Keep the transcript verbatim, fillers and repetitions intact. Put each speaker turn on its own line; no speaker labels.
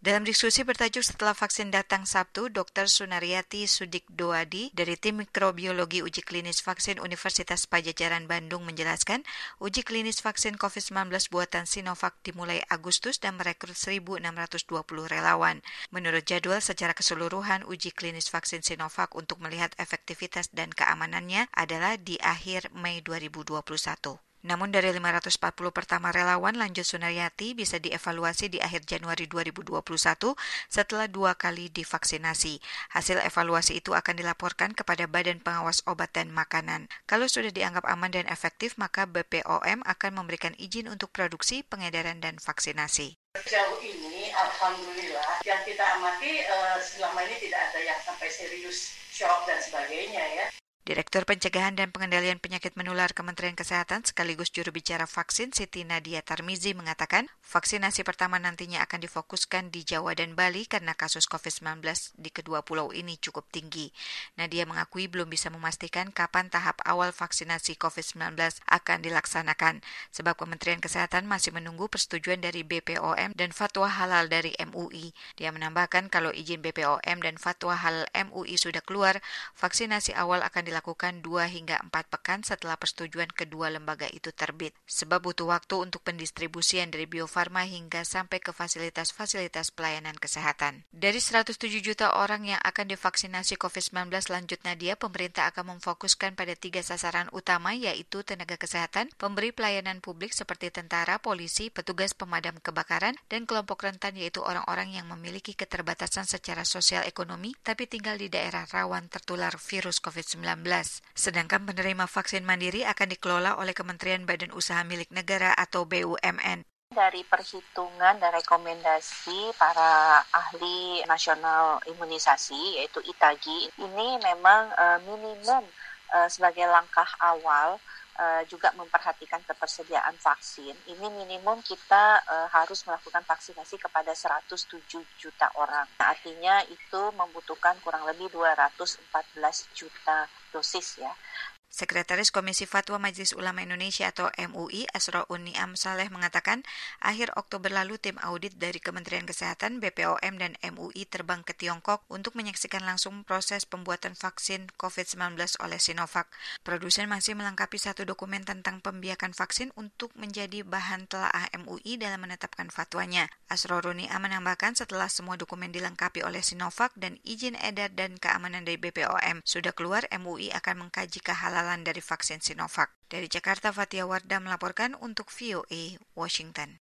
Dalam diskusi bertajuk Setelah Vaksin Datang Sabtu, Doktor Sunaryati Sudikdoadi dari Tim Mikrobiologi Uji Klinis Vaksin Universitas Padjadjaran Bandung menjelaskan, uji klinis vaksin covid sembilan belas buatan Sinovac dimulai Agustus dan merekrut seribu enam ratus dua puluh relawan. Menurut jadwal, secara keseluruhan uji klinis vaksin Sinovac untuk melihat efektivitas dan keamanannya adalah di akhir Mei dua ribu dua puluh satu. Namun dari lima ratus empat puluh pertama relawan, lanjut Sunaryati bisa dievaluasi di akhir Januari dua ribu dua puluh satu setelah dua kali divaksinasi. Hasil evaluasi itu akan dilaporkan kepada Badan Pengawas Obat dan Makanan. Kalau sudah dianggap aman dan efektif, maka B P O M akan memberikan izin untuk produksi, pengedaran, dan vaksinasi.
Sejauh ini, alhamdulillah, yang kita amati uh, selama ini tidak ada yang sampai serius, shock dan sebagainya ya.
Direktur Pencegahan dan Pengendalian Penyakit Menular Kementerian Kesehatan sekaligus juru bicara vaksin Siti Nadia Tarmizi mengatakan vaksinasi pertama nantinya akan difokuskan di Jawa dan Bali karena kasus covid sembilan belas di kedua pulau ini cukup tinggi. Nadia mengakui belum bisa memastikan kapan tahap awal vaksinasi covid sembilan belas akan dilaksanakan sebab Kementerian Kesehatan masih menunggu persetujuan dari B P O M dan fatwa halal dari M U I. Dia menambahkan kalau izin B P O M dan fatwa halal M U I sudah keluar, vaksinasi awal akan dilakukan dua hingga empat pekan setelah persetujuan kedua lembaga itu terbit. Sebab butuh waktu untuk pendistribusian dari Bio Farma hingga sampai ke fasilitas-fasilitas pelayanan kesehatan. Dari seratus tujuh juta orang yang akan divaksinasi covid sembilan belas, lanjut Nadia, pemerintah akan memfokuskan pada tiga sasaran utama yaitu tenaga kesehatan, pemberi pelayanan publik seperti tentara, polisi, petugas pemadam kebakaran, dan kelompok rentan yaitu orang-orang yang memiliki keterbatasan secara sosial ekonomi tapi tinggal di daerah rawan tertular virus covid sembilan belas. Sedangkan penerima vaksin mandiri akan dikelola oleh Kementerian Badan Usaha Milik Negara atau B U M N.
Dari perhitungan dan rekomendasi para ahli nasional imunisasi yaitu I T A G I, ini memang uh, minimum uh, sebagai langkah awal uh, juga memperhatikan ketersediaan vaksin. Ini minimum kita uh, harus melakukan vaksinasi kepada seratus tujuh juta orang. Nah, artinya itu membutuhkan kurang lebih dua ratus empat belas juta dosis ya.
Sekretaris Komisi Fatwa Majelis Ulama Indonesia atau M U I, Asra'un Ni'am Saleh mengatakan, akhir Oktober lalu tim audit dari Kementerian Kesehatan, B P O M, dan M U I terbang ke Tiongkok untuk menyaksikan langsung proses pembuatan vaksin covid sembilan belas oleh Sinovac. Produsen masih melengkapi satu dokumen tentang pembiakan vaksin untuk menjadi bahan telaah M U I dalam menetapkan fatwanya. Asra'un Ni'am menambahkan setelah semua dokumen dilengkapi oleh Sinovac dan izin edar dan keamanan dari B P O M sudah keluar, M U I akan mengkaji kehalalan dari vaksin Sinovac. Dari Jakarta, Fatia Wardah melaporkan untuk V O A Washington.